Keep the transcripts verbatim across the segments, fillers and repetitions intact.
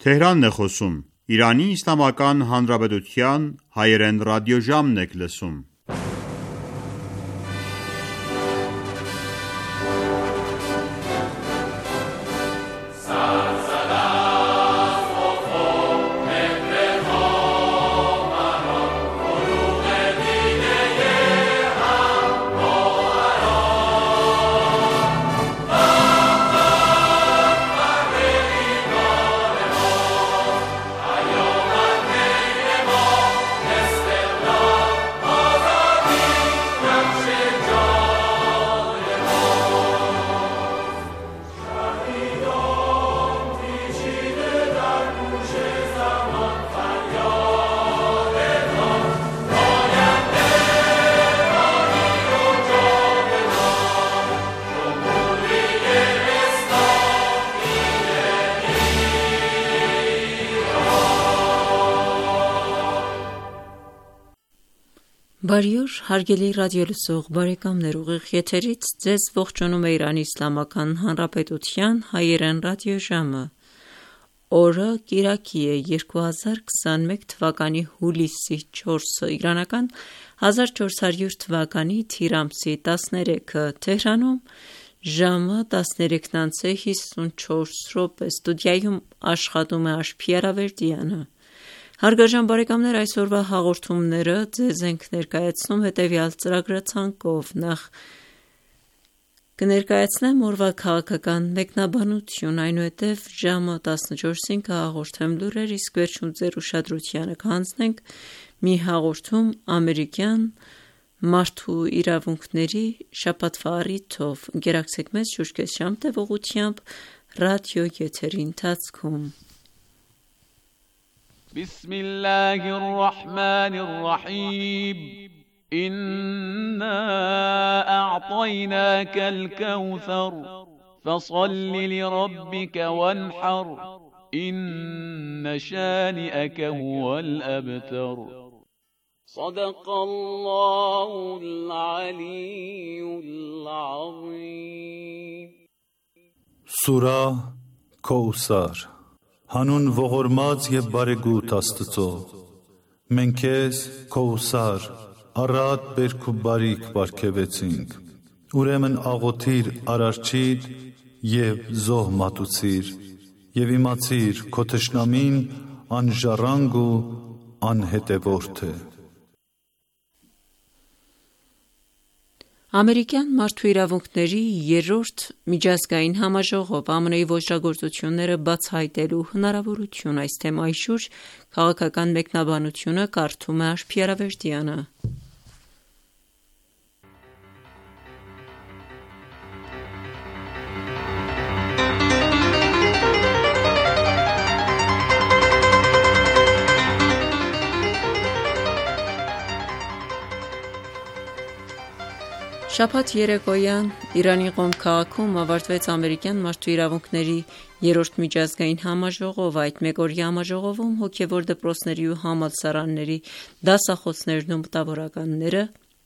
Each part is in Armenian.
Թեհրանն է խոսում։ Իրանի Իսլամական Հանրապետության հայերեն ռադիոժամն եք լսում։ Բարի օր, հարգելի ռադիոլսող բարեկամներ, ուղիղ եթերից ձեզ ողջունում է Իրանի Իսլամական Հանրապետության հայերեն ռադիոժամը։ Օրը կիրակի է երկու հազար քսաներեք թվականի հուլիսի չորսը, իրանական հազար չորս հարյուր թվականի թիր ամսի տասներեքը, Թեհրանում ժամը տասներեքն անց է հիսունչորս րոպե, ստուդիայում աշխատում է Աշփի Արավերդյանը։ Հարգարժան բարեկամներ, այսօրվա հաղորդումները ձեզ ենք ներկայացնում հետևյալ ծրագրացանկով. Նախ կներկայացնեմ օրվա քաղաքական մեկնաբանություն, այնուհետև ժամը տասնչորսին կհաղորդեմ լուրեր, իսկ վերջում ձեր ուշադրությանը կհանձնենք մի հաղորդում ամերիկյան մարդու իրավունքների շաբաթվա առիթով։ Ընկերակցեք մեզ շուրջ շամ տևողությամբ ռադիո եթերի ընթացքում։ بسم الله الرحمن الرحيم إنا أعطيناك الكوثر فصل لربك وانحر إن شانئك هو الأبتر صدق الله العلي العظيم Սուրահ Քոուսար Հանուն ողորմած և բարեգութ Աստծո, մենք քեզ Քոուսար, առատ բերք ու բարիք պարգևեցինք, ուրեմն աղոթիր Արարչիդ և զոհ մատուցիր, և իմացիր քո թշնամին անժառանգ ու անհետևորդ է։ Ամերիկյան մարդու իրավունքների երրորդ միջազգային համաժողով ԱՄՆ-ի ոճրագործությունները բացահայտելու հնարավորություն, այս թեմայի շուրջ քաղաքական մեկնաբանությունը կարդում է Աշփի Արավերդյանը։ Շաբաթ երեկոյան Իրանի Ყոմ քաղաքում ավարտվեց ամերիկյան մարդու իրավունքների երրորդ միջազգային համաժողովը։ Այդ մեկօրյա համաժողովում հոգևոր դպրոցների ու համալսարանների դասախոսներն ու մտավորականները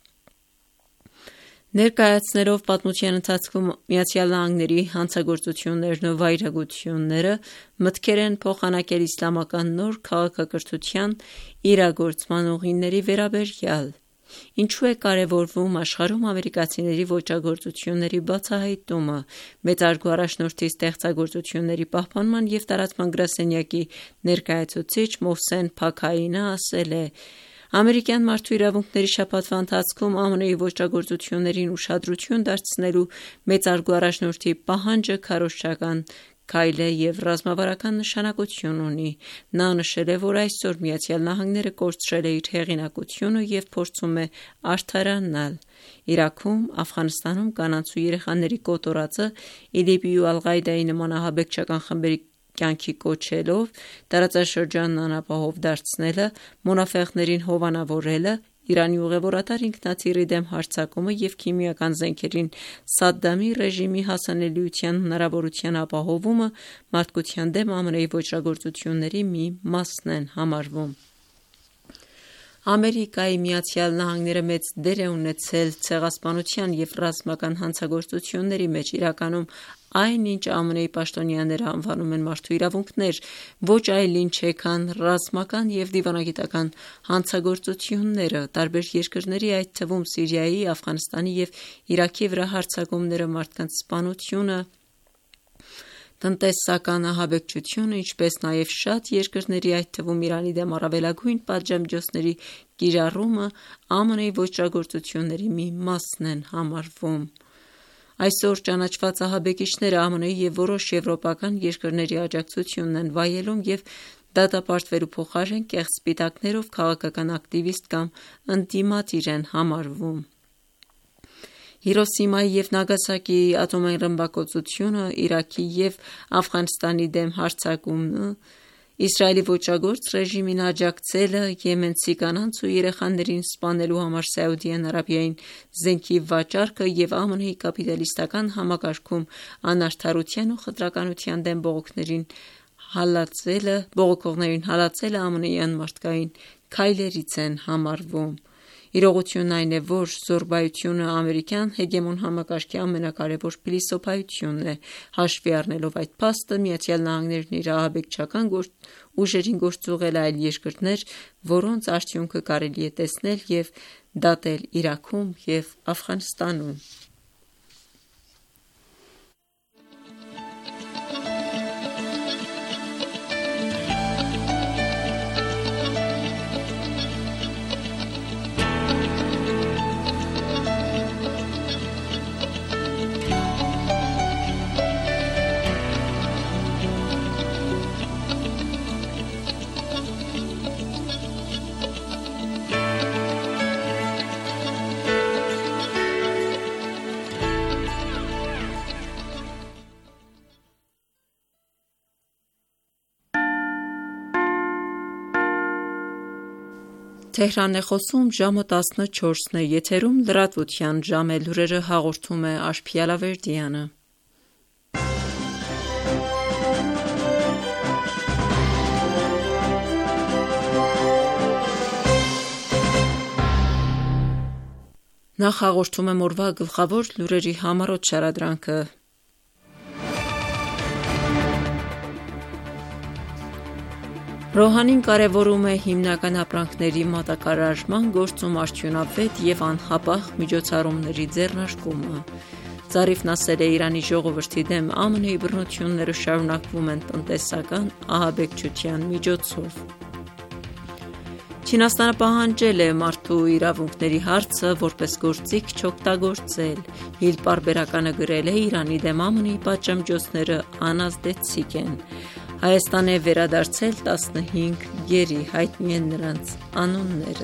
ներկայացնելով պատմության ընթացքում Միացյալ Նահանգների հանցագործություններն ու վայրագությունները մտքեր են փոխանակել իսլամական նոր քաղաքակրթության իրագործման ուղիների վերաբերյալ։ Ինչու է կարևորվում աշխարհում ամերիկացիների ոճրագործությունների բացահայտումը, մեծարգո առաջնորդի ստեղծագործությունների պահպանման և տարածման գրասենյակի ներկայացուցիչ Մոհսեն Փաքայինը ասել է. Ամերիկյան մարդու իրավունքների շաբաթվա ընթացքում ԱՄՆ-ի ոճրագործություններին ուշադրություն դարձնելու մեծարգո առաջնորդի պահանջը քարոզչական քայլ է և ռազմավարական նշանակություն ունի։ Նա նշել է, որ այսօր Միացյալ Նահանգները կորցրել է իր հեղինակությունը և փորձում է արդարանալ։ Իրաքում, Աֆղանստանում կանանց ու երեխաների կոտորածը, ԻԼԻՊ-ի ու Ալ-Ղաիդայի նման ահաբեկչական խմբերի կյանքի կոչելով, տարածաշրջանն անապահով դարձնելը, մոնաֆեղներին հովանավորելը, Իրանի ուղևորատար ինքնաթիռի դեմ հարձակումը և քիմիական զենքերին Սադդամի ռեժիմի հասանելիության հնարավորության ապահովումը մարդկության դեմ ԱՄՆ-ի ոճրագործությունների մի մասն են համարվում։ Ամերիկայի Միացյալ Նահանգները մեծ դեր է ունեցել ցեղասպանության և ռազմական հանցագործությունների մեջ, իրականում այն ինչ ԱՄՆ-ի պաշտոնյաները անվանում են մարդու իրավունքներ, ոչ այլ ինչ է, քան ռազմական և դիվանագիտական հանցագործությունները, տարբեր երկրների, այդ թվում Սիրիայի, Աֆղանստանի և Իրաքի վրա հարձակումները, մարդկանց սպանությունը, տնտեսական ահաբեկչությունը, ինչպես նաև շատ երկրների, այդ թվում Իրանի դեմ առավելագույն պատժամիջոցների կիրառումը ԱՄՆ-ի ոճրագործությունների մի մասն են համարվում։ Այսօր ճանաչված ահաբեկիչները ԱՄՆ-ի և որոշ եվրոպական երկրների աջակցությունն են վայելում և դատապարտվելու փոխարեն կեղծ սպիտակներով քաղաքական ակտիվիստ կամ ընդդիմադիր են համարվում։ Հիրոսիմայի և Նագասակիի ատոմային ռմբակոծությունը, Իրաքի և Աֆղանստանի դեմ հարձակումը, Իսրայելի ոճրագործ ռեժիմին աջակցելը, եմենցի կանանց ու երեխաներին սպանելու համար Սաուդյան Արաբիային զենքի վաճառքը և ԱՄՆ-ի կապիտալիստական համակարգում անարդարության ու խտրականության դեմ բողոքողներին հալածելը ԱՄՆ-ի անմարդկային քայլերից են համարվում։ Իրողությունն այն է, որ զոռբայությունը ամերիկյան հեգեմոն համակարգի ամենակարևոր փիլիսոփայությունն է։ Հաշվի առնելով այդ փաստը, Միացյալ Նահանգներն իր ահաբեկչական ուժերին գործուղել է այլ երկրներ, որոնց արդյունքը կարելի է տեսնել և դատել Իրաքում և Աֆղանստանում։ Թեհրանն է խոսում, ժամը տասնչորսն է, եթերում լրատվության ժամ է, լուրերը հաղորդում է Աշխիյա Լավերդյանը։ Նախ հաղորդում եմ օրվա գլխավոր լուրերի համառոտ շարադրանքը։ Ռոհանին կարևորում է հիմնական ապրանքների մատակարարման գործում արդյունավետ և անհապաղ միջոցառումների ձեռնարկումը։ Զարիֆն ասել է, Իրանի ժողովրդի դեմ ԱՄՆ-ի բռնությունները շարունակվում են տնտեսական ահաբեկչության միջոցով։ Չինաստանը պահանջել է մարդու իրավունքների հարցը որպես գործիք չօգտագործել։ Հիլ պարբերականը գրել է, Իրանի դեմ ԱՄՆ-ի պատժամիջոցները անազդեցիկ են։ Հայաստան է վերադարձել տասնհինգ գերի, հայտնի են նրանց անունները։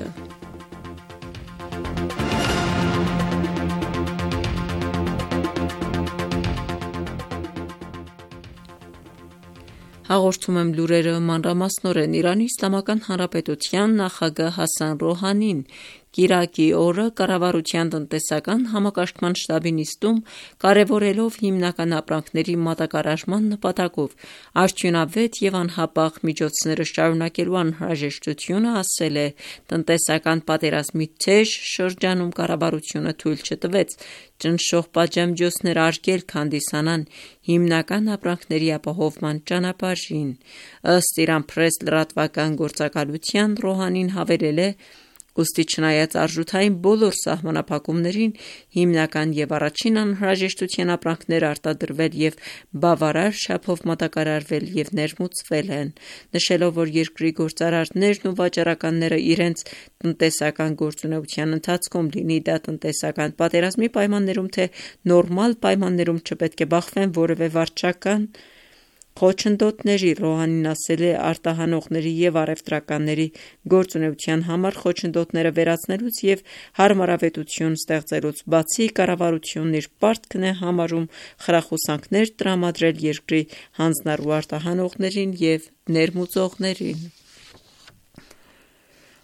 Հաղորդում եմ լուրերը մանրամասնորեն։ Իրանի Իսլամական Հանրապետության նախագահ Հասան Ռոհանին կիրակի օրը կառավարության տնտեսական համակարգման շտաբի նիստում, կարևորելով հիմնական ապրանքների մատակարարման նպատակով արդյունավետ և անհապաղ միջոցները շարունակելու անհրաժեշտությունը, ասել է, տնտեսական պատերազմի թեժ շրջանում կառավարությունը թույլ չտվեց ճնշող պատժամիջոցներ արգելք հանդիսանան հիմնական ապրանքների ապահովման ճանապարհին։ Ըստ Իրանպրես լրատվական գործակալության, Ռոհանին հավելել է, ուստի չնայած արժութային բոլոր սահմանափակումներին, հիմնական և առաջին անհրաժեշտության ապրանքներ արտադրվել և բավարար չափով մատակարարվել և ներմուծվել են, նշելով, որ երկրի գործարարներն ու վաճառականները իրենց տնտեսական գործունեության ընթացքում, լինի դա տնտեսական պատերազմի պայմաններում, թե նորմալ պայմաններում, չպետք է բախվեն որևէ վարչական խոչընդոտների։ Ռոհանին ասել է, արտահանողների և առևտրականների գործունեության համար խոչընդոտները վերացնելուց և հարմարավետություն ստեղծելուց բացի, կառավարությունն իր պարտքն է համարում խրախուսանքներ տրամադրել երկրի հանձնառու արտահանողներին և ներմուծողներին։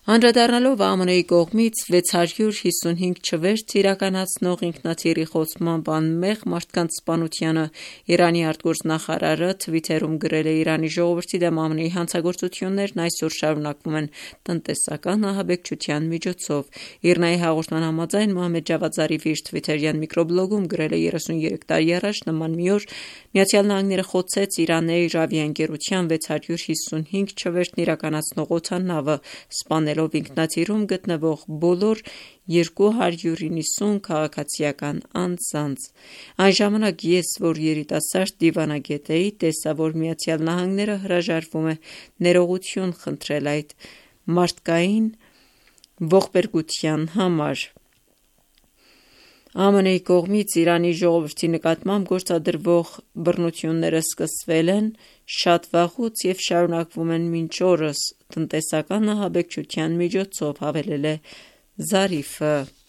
Անդրադառնալով ԱՄՆ-ի կողմից վեց հարյուր հիսունհինգ չվերթ իրականացնող ինքնաթիռի խոցմամբ անմեղ մարդկանց սպանությանը Իրանի արտգործնախարարը Թվիթերում գրել է. «Իրանի ժողովրդի դեմ ԱՄՆ-ի հանցագործություններն այսօր շարունակվում են տնտեսական ահաբեկչության միջոցով»։ ԻՌՆԱ-ի հաղորդման համաձայն Մոհամմեդ Ջավադ Զարիֆը իր թվիթերյան միկրոբլոգում գրել է. «երեսունյերեք տարի առաջ նման մի օր Միացյալ Նահանգները խոցեց Iran Air ավիաընկերության վեց հարյուր հիսունհինգ չվերթն իրականացնող օդանավը, սպանելով ինքնաթիռում գտնվող բոլոր երկու հարյուր նվմյոթ քաղաքացիական անձանց։ Այն ժամանակ ես, որ երիտասարդ դիվանագետ էի, տեսա, որ Միացյալ Նահանգները հրաժարվում է ներողություն խնդրել այդ մարդկային ողբերգության համար»։ ԱՄՆ-ի կողմից Իրանի ժողովրդի նկատմամբ գործադրվող բռնությունները սկսվել են շատ վաղուց և շարունակվում են մինչ օրս տնտեսական ահաբեկչության միջոցով, հավելել է Զարիֆը։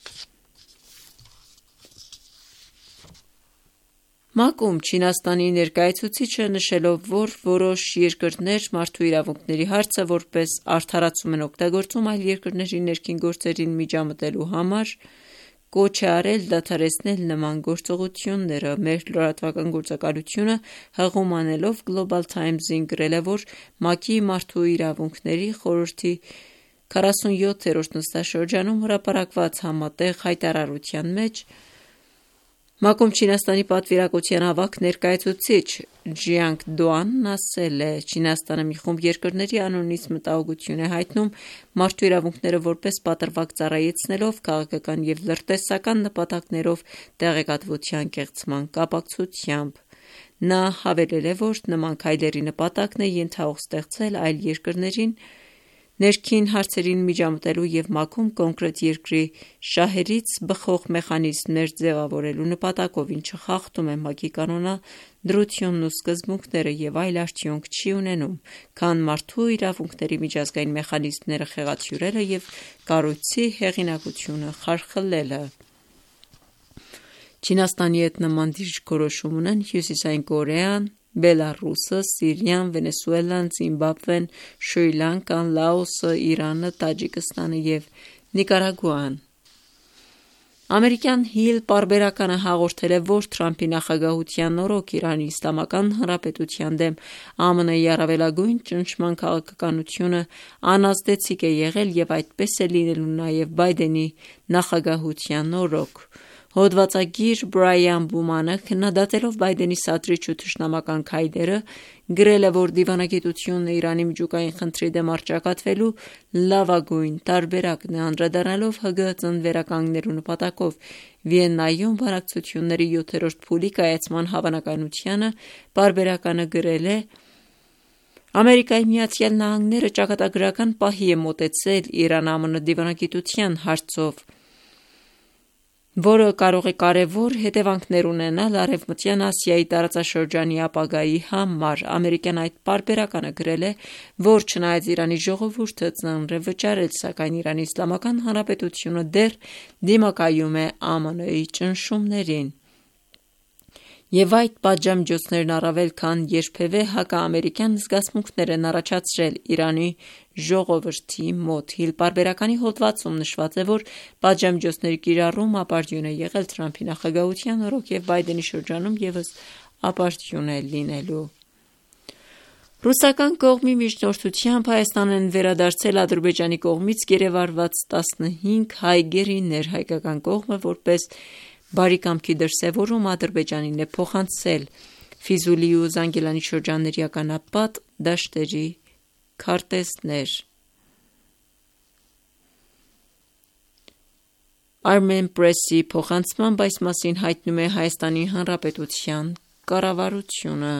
ՄԱԿ-ում Չինաստանի ներկայացուցիչը նշելով, որ որոշ երկրներ մարդու իրավունքների հարցը որպես արդարացում են օգտագործում այլ երկրների ներքին գործերին միջամտելու համար, կոչ է արել դադարեցնել նման գործողությունները։ Մեր լրատվական գործակալությունը հղում անելով Global Times-ին գրել է, որ ՄԱԿ-ի Մարդու իրավունքների խորհրդի քառասունյոթերորդ նստաշրջանում հրապարակված համատեղ հայտարարության մեջ ՄԱԿ-ում Չինաստանի պատվիրակության ավագ ներկայացուցիչ Ջիանգ Դուանն ասել է. «Չինաստանը մի խումբ երկրների անունից մտահոգություն է հայտնում մարդու իրավունքները որպես պատրվակ ծառայեցնելով քաղաքական և լրտեսական նպատակներով տեղեկատվության կեղծման կապակցությամբ»։ Նա հավելել է, որ նման քայլերի նպատակն է ենթահող ստեղծել այլ երկրներին ներքին հարցերին միջամտելու և ՄԱԿ-ում կոնկրետ երկրի շահերից բխող մեխանիզմներ ձևավորելու նպատակով, ինչը խախտում է ՄԱԿ-ի կանոնադրությունն ու սկզբունքները և այլ արդյունք չի ունենում, քան մարդու իրավունքների միջազգային մեխանիզմները խեղաթյուրելը և կառույցի հեղինակությունը խարխլելը։ Չինաստանի հետ նման դիրքորոշում ունեն Հյուսիսային Կորեան, Բելառուսը, Սիրիան, Վենեսուելան, Զիմբաբվեն, Շրի Լանկան, Լաոսը, Իրանը, Տաջիկստանը և Նիկարագուան։ Ամերիկյան Hill պարբերականը հաղորդել է, որ Թրամփի նախագահության օրոք Իրանի Իսլամական Հանրապետության դեմ ԱՄՆ-ի առավելագույն ճնշման քաղաքականությունը անազդեցիկ է եղել և այդպես է լինելու նաև Բայդենի նախագահության օրոք։ Հոդվածագիր Բրայան Բումանը, քննադատելով Բայդենի սադրիչ ու թշնամական քայլերը, գրել է, որ դիվանագիտությունն Իրանի միջուկային խնդրի դեմ առճակատվելու լավագույն տարբերակն է։ Անդրադառնալով ՀԳՀԾ-ն վերականգնելու նպատակով Վիեննայում բանակցությունների յոթերորդ փուլի կայացման հավանականությանը, պարբերականը գրել է. «Ամերիկայի Միացյալ Նահանգները ճակատագրական պահի է մոտեցել Իրան-ԱՄՆ դիվանագիտության հարցով, որը կարող է կարևոր հետևանքներ ունենալ Արևմտյան Ասիայի տարածաշրջանի ապագայի համար»։ Ամերիկյան այդ պարբերականը գրել է, որ չնայած Իրանի ժողովուրդը ծանր է վճարել, սակայն Իրանի Իսլամական Հանրապետությունը դեռ դիմակայում է ԱՄՆ-ի ճնշումներին։ Եվ այդ պատժամիջոցներն առավել քան երբևէ հակաամերիկյան զգացմունքներ են առաջացրել Իրանի ժողովրդի մոտ։ Hill պարբերականի հոդվածում նշված է, որ պատժամիջոցների կիրառումը ապարդյուն է եղել Թրամփի նախագահության օրոք և Բայդենի շրջանում ևս ապարդյուն է լինելու։ Ռուսական կողմի միջնորդությամբ Հայաստան են վերադարձել Ադրբեջանի կողմից գերեվարված տասնհինգ հայ գերիներ։ Հայկական կողմը որպես բարի կամքի դրսևորում Ադրբեջանին է փոխանցել Ֆիզուլիի ու Զանգիլանի շրջանների ականապատ դաշտերի քարտեզներ։ Armen Press-ի փոխանցմամբ այս մասին հայտնում է Հայաստանի Հանրապետության կառավարությունը։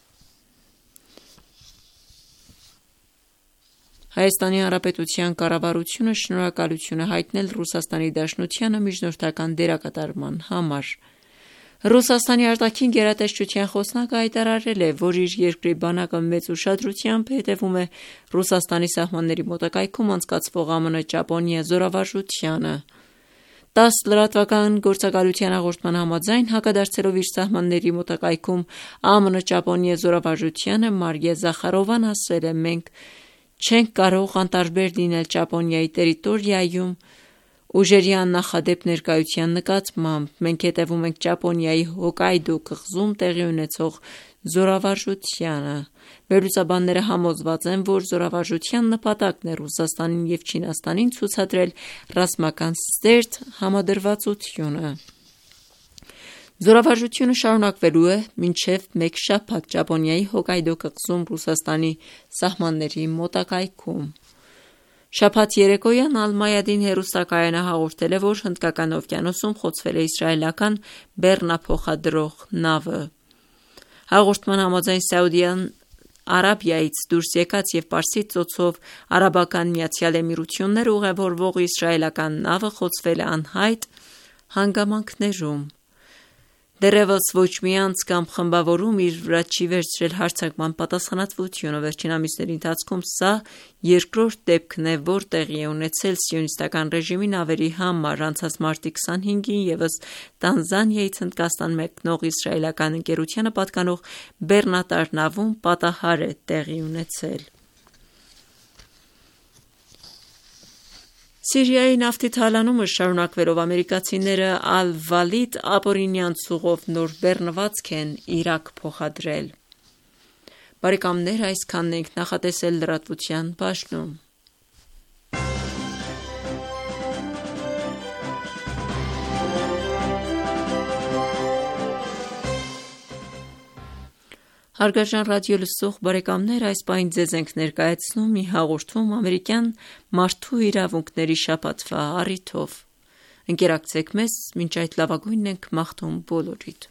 Հայաստանի Հանրապետության կառավարությունը շնորհակալություն է հայտնել Ռուսաստանի Դաշնությանը միջնորդական դերակատարման համար։ Ռուսաստանի արտաքին գերատեսչության խոսնակը հայտարարել է, որ իր երկրի բանակը մեծ ուշադրությամբ հետևում է Ռուսաստանի սահմանների մոտակայքում անցկացվող ԱՄՆ-Ճապոնիա զորավարժությանը։ ՏԱՍՍ լրատվական գործակալության հաղորդման համաձայն, հակադարձելով իր սահմանների մոտակայքում ԱՄՆ-Ճապոնիա զորավարժությանը, Մարիա Զախարովան ասել է. «Մենք չենք կարող անտարբեր լինել Ճապոնիայի տերիտորիայում ուժերի աննախադեպ ներկայության նկատմամբ։ Մենք հետևում ենք Ճապոնիայի Հոկայդո կղզում տեղի ունեցող զորավարժությանը։ Վերլուծաբանները համոզված են, որ զորավարժության նպատակն է Ռուսաստանին և Չինաստանին ցուցադրել ռազմական սերտ համադրվածությունը։ Զորավարժությունը շարունակվելու է մինչև մեկ շաբաթ Ճապոնիայի Հոկայդո կղզում Ռուսաստանի սահմանների մոտակայքում։ Շաբաթ երեկոյան Ալ-Մայադին հեռուստակայանը հաղորդել է, որ Հնդկական օվկիանոսում խոցվել է իսրայելական բեռնափոխադրող նավը։ Հաղորդման համաձայն Սաուդյան Արաբիայից դուրս եկած և Պարսից ծոցով Արաբական Միացյալ Էմիրություններ ուղևորվող իսրայելական նավը խոցվել է անհայտ հանգամանքներում։ Դեռևս ոչ մի անձ կամ խմբավորում իր վրա չի վերցրել հարձակման պատասխանատվությունը։ Վերջին ամիսների ընթացքում սա երկրորդ դեպքն է, որ տեղի է ունեցել սիոնիստական ռեժիմի նավերի համար։ Անցած մարտի քսանհինգին ևս Տանզանիայից Հնդկաստան մեկնող իսրայելական ընկերությանը պատկանող բեռնատար նավում պատահար է տեղի ունեցել։ Սիրիայի նավթի թալանումը շարունակվելով ամերիկացիները Ալ-Վալիդ ապօրինյան ցուղով նոր բեռնվածք են Իրաք փոխադրել։ Բարեկամներ, այսքանն ենք նախատեսել լրատվության բաժնում։ Հարգարժան ռադիո լսող բարեկամներ, այս պահին ձեզ ենք ներկայացնում մի հաղորդում ամերիկյան մարդու իրավունքների շաբաթվա առիթով։ Ընկերակցեք մեզ, մինչ այդ լավագույնն ենք մաղթում բոլորիդ։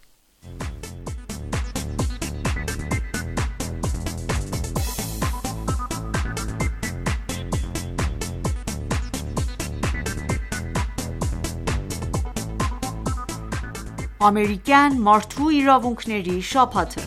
Ամերիկյան մարդու իրավունքների շաբաթը։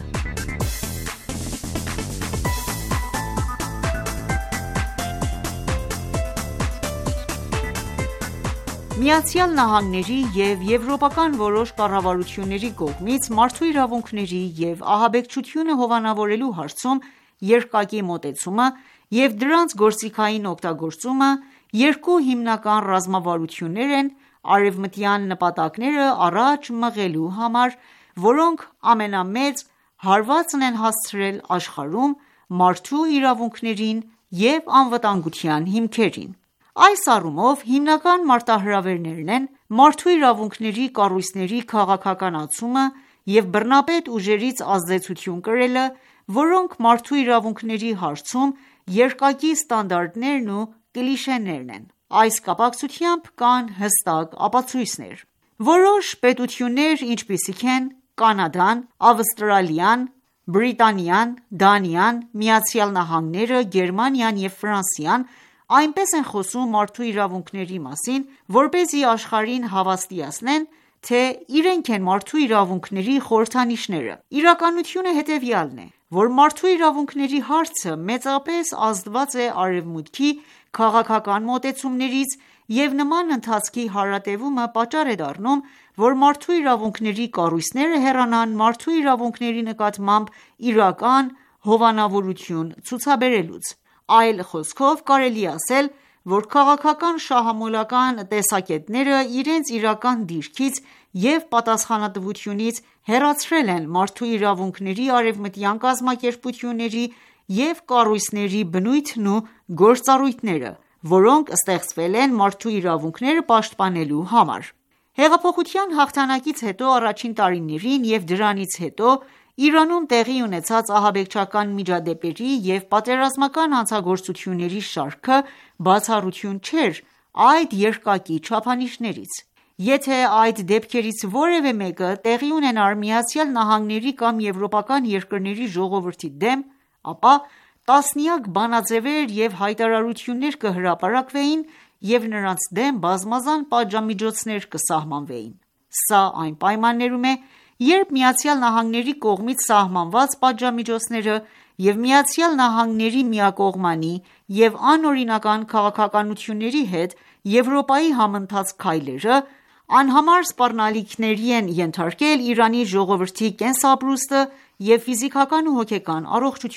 Միացյալ Նահանգների և եվրոպական որոշ կառավարությունների կողմից մարդու իրավունքների և ահաբեկչությունը հովանավորելու հարցում երկակի մոտեցումը և դրանց գործիքային օգտագործումը երկու հիմնական ռազմավարություններ են արևմտյան նպատակները առաջ մղելու համար, որոնք ամենամեծ հարվածն են հասցրել աշխարհում մարդու իրավունքներին և անվտանգության հիմքերին։ Այս առումով հիմնական մարտահրավերներն են մարդու իրավունքների կառույցների քաղաքականացումը և բռնապետ ուժերից ազդեցություն կրելը, որոնք մարդու իրավունքների հարցում երկակի ստանդարտներն ու կլիշեներն են։ Այս կապակցությամբ կան հստակ ապացույցներ։ Որոշ պետություններ, ինչպիսիք են Կանադան, Ավստրալիան, Բրիտանիան, Դանիան, Միացյալ Նահանգները, Գերմանիան և Ֆրանսիան այնպես են խոսում մարդու իրավունքների մասին, որպեսզի աշխարհին հավաստիացնեն, թե իրենք են մարդու իրավունքների խորհրդանիշները։ Իրականությունը հետևյալն է, որ մարդու իրավունքների հարցը մեծապես ազդված է Արևմուտքի քաղաքական մոտեցումներից, և նման ընթացքի հարատևումը պատճառ է դառնում, որ մարդու իրավունքների կառույցները հեռանան մարդու իրավունքների նկատմամբ իրական հովանավորություն ցուցաբերելուց։ Այլ խոսքով կարելի է ասել, որ քաղաքական շահամոլական տեսակետները իրենց իրական դիրքից և պատասխանատվությունից հեռացրել են մարդու իրավունքների արևմտյան կազմակերպությունների և կառույցների բնույթն ու գործառույթները, որոնք ստեղծվել են մարդու իրավունքները պաշտպանելու համար։ Հեղափոխության հաղթանակից հետո առաջին տարիներին և դրանից հետո Իրանում տեղի ունեցած ահաբեկչական միջադեպերի և պատերազմական հանցագործությունների շարքը բացառություն չէր այդ երկակի չափանիշներից։ Եթե այդ դեպքերից որևէ մեկը տեղի ունենար ԱՄՆ-ի կամ եվրոպական երկրների ժողովրդի դեմ, ապա տասնյակ բանաձևեր և հայտարարություններ կհրապարակվեին և նրանց դեմ բազմազան պատժամիջոցներ կսահմանվեին։ Սա այն պայմաններում է, երբ ԱՄՆ-ի կողմից սահմանված պատժամիջոցները և ԱՄՆ-ի միակողմանի և անօրինական քաղաքականությունների հետ Եվրոպայի համընթաց քայլերը անհամար սպառնալիքների են ենթարկել Իրանի ժողովրդի կենսապրուստը և ֆիզիկական ու հոգեկան առողջությունը։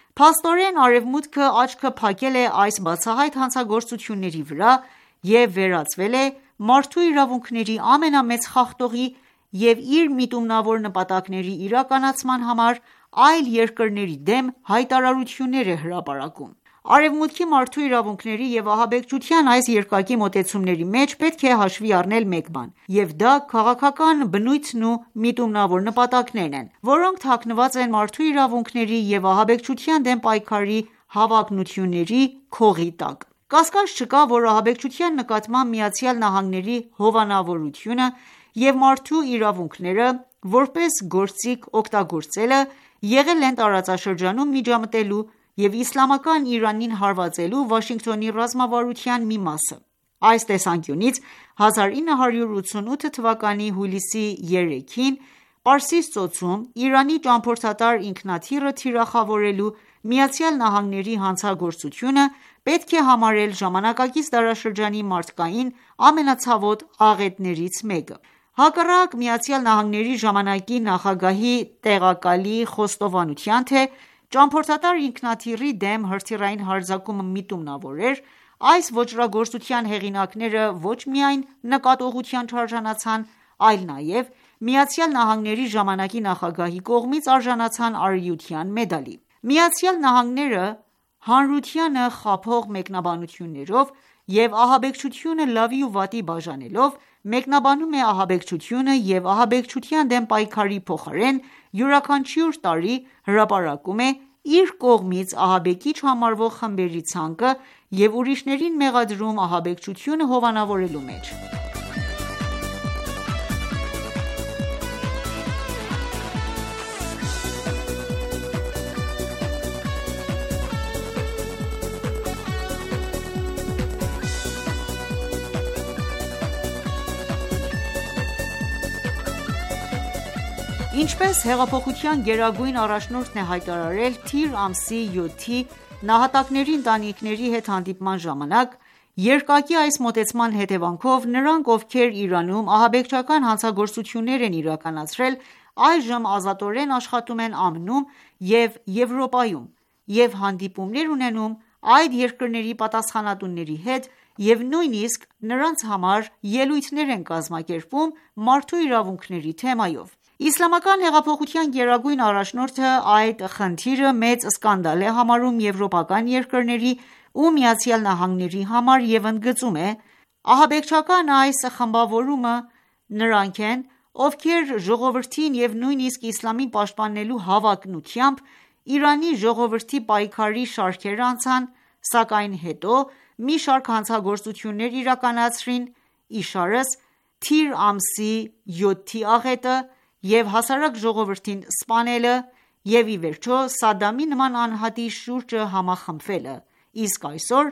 Փաստորեն Արևմուտքը աչքը փակել է այս բացահայտ հանցագործությունների վրա և վերածվել է մարդու իրավունքների ամենամեծ խախտողի և իր միտումնավոր նպատակների իրականացման համար այլ երկրների դեմ հայտարարություններ է հրապարակում: Արևմուտքի մարդու իրավունքների և ահաբեկչության այս երկակի մոտեցումների մեջ պետք է հաշվի առնել մեկ բան, և դա քաղաքական բնույթն ու միտումնավոր նպատակներն են, որոնք թաքնված են մարդու իրավունքների և ահաբեկչության դեմ պայքարի հավակնությունների քողի տակ: Կասկած չկա, որ ահաբեկչության նկատմամբ ԱՄՆ-ի հովանավորությունը և մարդու իրավունքները որպես գործիք օգտագործելը եղել են տարածաշրջանում միջամտելու և իսլամական Իրանին հարվածելու Վաշինգտոնի ռազմավարության մի մասը: Այս տեսանկյունից հազար ինը հարյուր ութսունութ թվականի հուլիսի երեքին Պարսից ծոցում Իրանի ճամփորդատար ինքնաթիռը թիրախավորելու ԱՄՆ-ի հանցագործությունը պետք է համարել ժամանակակից դարաշրջանի մարդկային ամենացավոտ աղետներից մեկը: Հակառակ ԱՄՆ-ի ժամանակի նախագահի տեղակալի խոստովանության, թե ճամփորդատար ինքնաթիռի դեմ հրթիռային հարձակումը միտումնավոր էր, այս ոճրագործության հեղինակները ոչ միայն նկատողության չարժանացան, այլ նաև ԱՄՆ-ի ժամանակի նախագահի կողմից արժանացան արիության մեդալի: ԱՄՆ-ը հանրությանը խաբող մեկնաբանություններով և ահաբեկչությունը լավի ու վատի բաժանելով, մեկնաբանում է ահաբեկչությունը և ահաբեկչության դեմ պայքարի փոխարեն յուրաքանչյուր տարի հրապարակում է իր կողմից ահաբեկիչ համարվող խմբերի ցանկը և ուրիշներին մեղադրում ահաբեկչությունը հովանավորելու մեջ: Ինչպես հեղափոխության գերագույն առաջնորդն է հայտարարել թիր ամսի յոթի նահատակների ընտանիքների հետ հանդիպման ժամանակ, երկակի այս մոտեցման հետևանքով նրանք, ովքեր Իրանում ահաբեկչական հանցագործություններ են իրականացրել, այժմ ազատորեն աշխատում են ԱՄՆ-ում և Եվրոպայում և հանդիպումներ ունենում այդ երկրների պատասխանատուների հետ և նույնիսկ նրանց համար ելույթներ են կազմակերպում մարդու իրավունքների թեմայով: Իսլամական հեղափոխության գերագույն առաջնորդը այդ խնդիրը մեծ սկանդալ է համարում եվրոպական երկրների ու ԱՄՆ-ի համար և ընդգծում է. «Ահաբեկչական այս խմբավորումը նրանք են, ովքեր ժողովրդին և նույնիսկ իսլամին պաշտպանելու հավակնությամբ Իրանի ժողովրդի պայքարի շարքեր անցան, սակայն հետո մի շարք հանցագործություններ իրականացրին, իշարս թիր ամսի յոթի աղետը և հասարակ ժողովրդին սպանելը և ի վերջո Սադամի նման անհատի շուրջը համախմբվելը, իսկ այսօր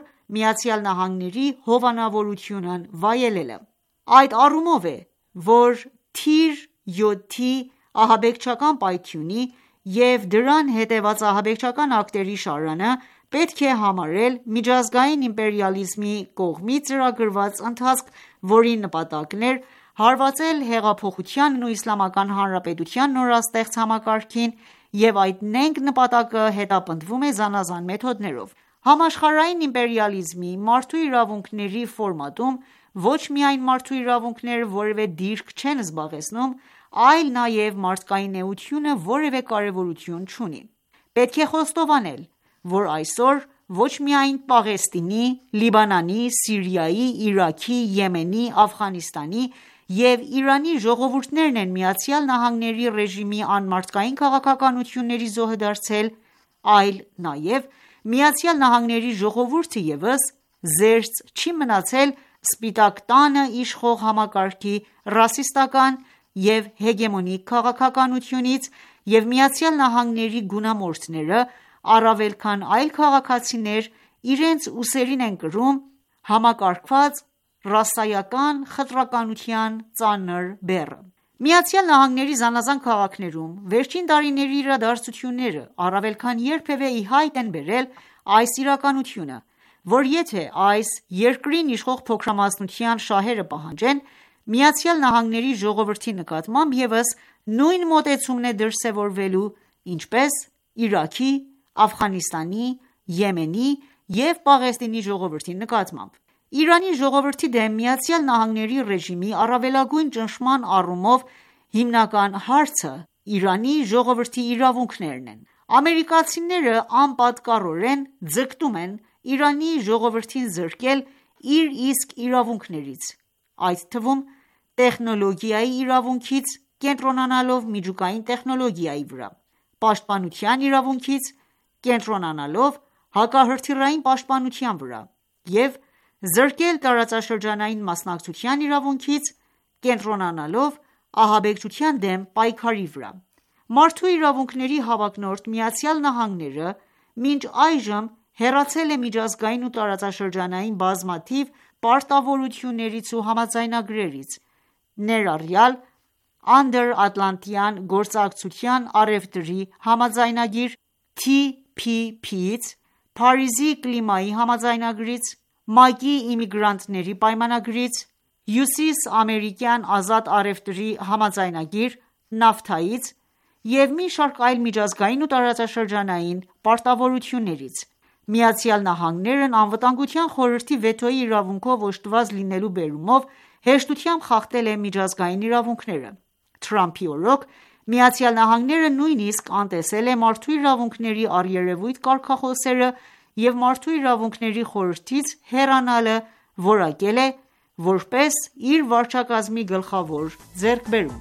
ԱՄՆ-ի հովանավորությունն վայելելը: Այդ առումով է, որ թիր յոթի ահաբեկչական պայթյունի և դրան հետևած ահաբեկչական ակտերի շարանը պետք է համարել միջազգային իմպերիալիզմի կողմից ծրագրված ընթացք, որի նպատակն էր հարվածել հեղափոխությանն ու Իսլամական Հանրապետության նորաստեղծ համակարգին և այդ նենգ նպատակը հետապնդվում է զանազան մեթոդներով: Համաշխարհային իմպերիալիզմի մարդու իրավունքների ֆորմատում ոչ միայն մարդու իրավունքները որևէ դիրք չեն զբաղեցնում, այլ նաև մարդկային էությունը որևէ կարևորություն չունի: Պետք է խոստովանել, որ այսօր ոչ միայն Պաղեստինի, Լիբանանի, Սիրիայի, Իրաքի, Եմենի, Աֆղանստանի և Իրանի ժողովուրդներն են ԱՄՆ ռեժիմի անմարդկային քաղաքականությունների զոհը դարձել, այլ նաև ԱՄՆ ժողովուրդը ևս զերծ չի մնացել Սպիտակ տանը իշխող համակարգի ռասիստական և հեգեմոնիկ քաղաքականությունից և ԱՄՆ-ի գունամորթները առավել քան այլ քաղաքացիներ իրենց ուսերին են կրում համակարգված ռասայական խտրականության ծանր բեռը: ԱՄՆ-ի զանազան քաղաքներում վերջին տարիների իրադարձությունները առավել քան երբևէ ի հայտ են բերել այս իրականությունը, որ եթե այս երկրին իշխող փոքրամասնության շահերը պահանջեն, ԱՄՆ-ի ժողովրդի նկատմամբ ևս նույն մոտեցումն է դրսևորվելու, ինչպես Իրաքի, Աֆղանստանի, Եմենի և Պաղեստինի ժողովրդի նկատմամբ: Իրանի ժողովրդի դեմ ԱՄՆ-ի ռեժիմի առավելագույն ճնշման առումով հիմնական հարցը Իրանի ժողովրդի իրավունքներն են: Ամերիկացիները անպատկառորեն ձգտում են Իրանի ժողովրդին զրկել իր իսկ իրավունքներից, այդ թվում տեխնոլոգիայի իրավունքից՝ կենտրոնանալով միջուկային տեխնոլոգիայի վրա, պաշտպանության իրավունքից՝ կենտրոնանալով հակահրթիռային պաշտպանության վրա և զրկել տարածաշրջանային մասնակցության իրավունքից՝ կենտրոնանալով ահաբեկչության դեմ պայքարի վրա: Մարդու իրավունքների հավակնորդ ԱՄՆ-ը մինչ այժմ հեռացել է միջազգային ու տարածաշրջանային բազմաթիվ պարտավորություններից ու համաձայնագրերից, ներառյալ Անդրատլանտյան գործակցության առևտրի համաձայնագիր Թի Փի Փի-ից, Փարիզի կլիմայի համաձայնագրից, ՄԱԿ-ի իմիգրանտների պայմանագրից, Հյուսիսամերիկյան ազատ առևտրի համաձայնագիր նավթայից և մի շարք այլ միջազգային ու տարածաշրջանային պարտավորություններից: ԱՄՆ-ն Անվտանգության խորհրդի վետոյի իրավունքով օժտված լինելու բերումով հեշտությամբ խախտել է միջազգային իրավունքները: Թրամփի օրոք ԱՄՆ-ն նույնիսկ անտեսել է մարդու իրավունքների առերևույթ կարգախոսները և Մարդու իրավունքների խորհրդից հեռանալը որակել է որպես իր վարչակազմի գլխավոր ձեռքբերում: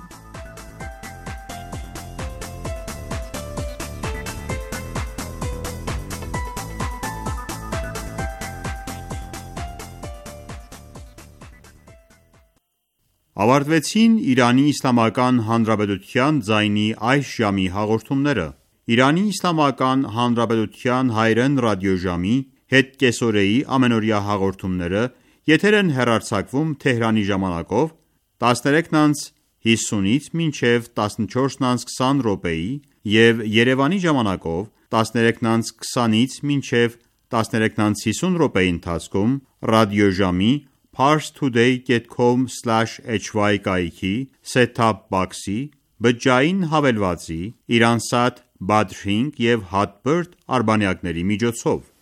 Ավարտվեցին «Իրանի Իսլամական Հանրապետության» ձայնի այս ժամի հաղորդումները: Իրանի Իսլամական Հանրապետության հայրեն ռադիոժամի հետկեսօրեի ամենօրյա հաղորդումները եթեր են հեռարձակվում Թեհրանի ժամանակով տասներեքն անց հիսունից մինչև տասնչորսն անց քսան րոպեի և Երևանի ժամանակով տասներեքն անց քսանից մինչև տասներեքն անց հիսուն րոպեի ընթացքում ռադիոժամի Parstoday dot com slash h y կայքի set-top box-ի, բջջային հավելվածի, Iransat Badrink և Hotbird արբանյակների միջոցով: